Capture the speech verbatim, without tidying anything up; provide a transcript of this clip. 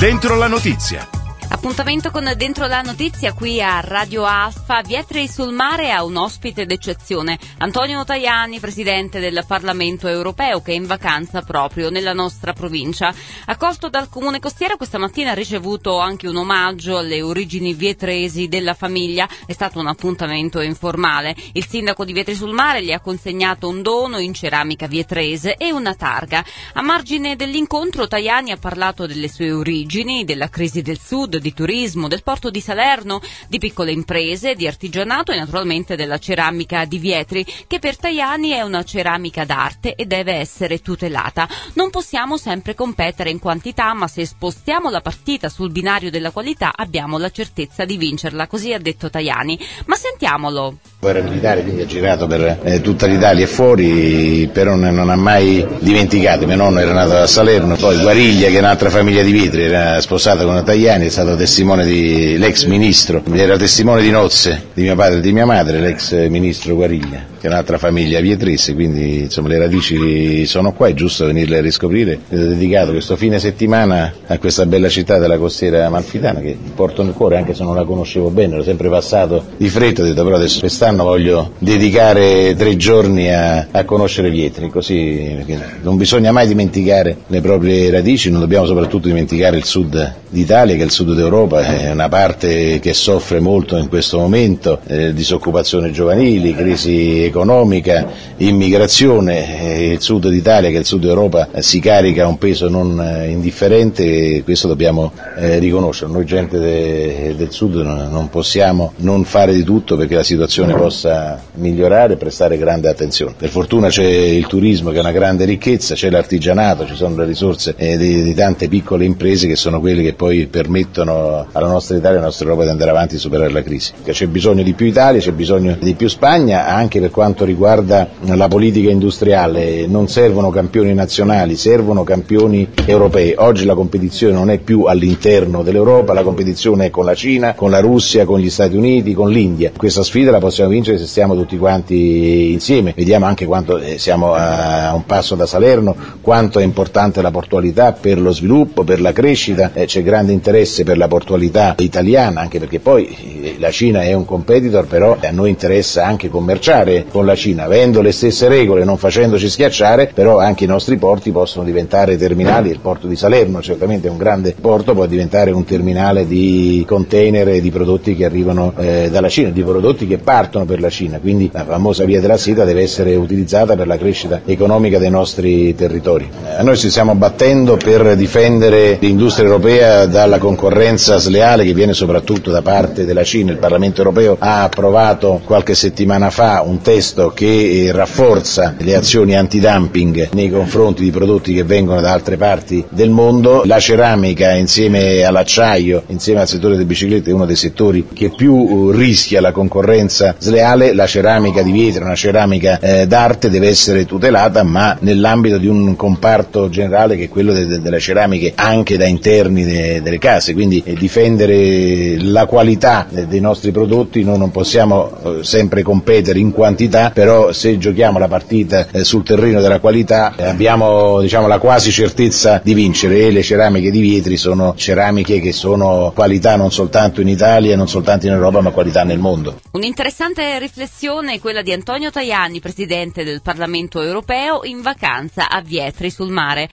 Dentro la notizia. Appuntamento con Dentro la Notizia qui a Radio Alfa. Vietri sul Mare ha un ospite d'eccezione, Antonio Tajani, presidente del Parlamento europeo, che è in vacanza proprio nella nostra provincia. Accolto dal comune costiero, questa mattina ha ricevuto anche un omaggio alle origini vietresi della famiglia. È stato un appuntamento informale. Il sindaco di Vietri sul Mare gli ha consegnato un dono in ceramica vietrese e una targa. A margine dell'incontro Tajani ha parlato delle sue origini, della crisi del sud, di turismo, del porto di Salerno, di piccole imprese, di artigianato e naturalmente della ceramica di Vietri, che per Tajani è una ceramica d'arte e deve essere tutelata. Non possiamo sempre competere in quantità, ma se spostiamo la partita sul binario della qualità abbiamo la certezza di vincerla, così ha detto Tajani. Ma sentiamolo. Era militare, quindi ha girato per eh, tutta l'Italia e fuori, però non ha mai dimenticato. Mio nonno era nato a Salerno, poi Guariglia, che è un'altra famiglia di Vietri, era sposata con Tajani, è stato testimone di l'ex ministro, era testimone di nozze di mio padre e di mia madre, l'ex ministro Guariglia, che è un'altra famiglia vietrese, quindi insomma le radici sono qua, è giusto venirle a riscoprire. Ho dedicato questo fine settimana a questa bella città della costiera amalfitana che porto nel cuore, anche se non la conoscevo bene, ero sempre passato di fretta, ho detto però adesso quest'anno voglio dedicare tre giorni a, a conoscere Vietri, così perché non bisogna mai dimenticare le proprie radici, non dobbiamo soprattutto dimenticare il sud d'Italia, che è il sud d'Europa, è una parte che soffre molto in questo momento, eh, disoccupazione giovanile, crisi economica, immigrazione, eh, il sud d'Italia che è il sud d'Europa eh, si carica un peso non eh, indifferente e questo dobbiamo eh, riconoscere. Noi gente de, del sud non, non possiamo non fare di tutto perché la situazione possa migliorare e prestare grande attenzione. Per fortuna c'è il turismo che è una grande ricchezza, c'è l'artigianato, ci sono le risorse eh, di, di tante piccole imprese che sono quelle che poi permettono alla nostra Italia e alla nostra Europa di andare avanti e superare la crisi. C'è bisogno di più Italia, c'è bisogno di più Spagna, anche per quanto riguarda la politica industriale. Non servono campioni nazionali, servono campioni europei. Oggi la competizione non è più all'interno dell'Europa, la competizione è con la Cina, con la Russia, con gli Stati Uniti, con l'India. Questa sfida la possiamo vincere se stiamo tutti quanti insieme. Vediamo anche quanto eh, siamo a un passo da Salerno, quanto è importante la portualità per lo sviluppo, per la crescita, eh, c'è grande interesse per la portualità italiana, anche perché poi eh, la Cina è un competitor, però a noi interessa anche commerciare con la Cina, avendo le stesse regole, non facendoci schiacciare, però anche i nostri porti possono diventare terminali. Il porto di Salerno certamente è un grande porto, può diventare un terminale di container e di prodotti che arrivano eh, dalla Cina, di prodotti che partono per la Cina, quindi la famosa via della seta deve essere utilizzata per la crescita economica dei nostri territori. A noi ci stiamo battendo per difendere l'industria europea dalla concorrenza sleale che viene soprattutto da parte della Cina. Il Parlamento europeo ha approvato qualche settimana fa un testo che rafforza le azioni antidumping nei confronti di prodotti che vengono da altre parti del mondo. La ceramica insieme all'acciaio, insieme al settore delle biciclette, è uno dei settori che più rischia la concorrenza sleale. La ceramica di Vietri, una ceramica eh, d'arte, deve essere tutelata, ma nell'ambito di un comparto generale che è quello de- de- delle ceramiche anche da interni de- delle case, quindi eh, difendere la qualità de- dei nostri prodotti. Noi non possiamo eh, sempre competere in quantità, però se giochiamo la partita eh, sul terreno della qualità eh, abbiamo diciamo la quasi certezza di vincere, e le ceramiche di Vietri sono ceramiche che sono qualità non soltanto in Italia, non soltanto in Europa, ma qualità nel mondo. Un'interessante riflessione è quella di Antonio Tajani, presidente del Parlamento europeo, in vacanza a Vietri sul Mare.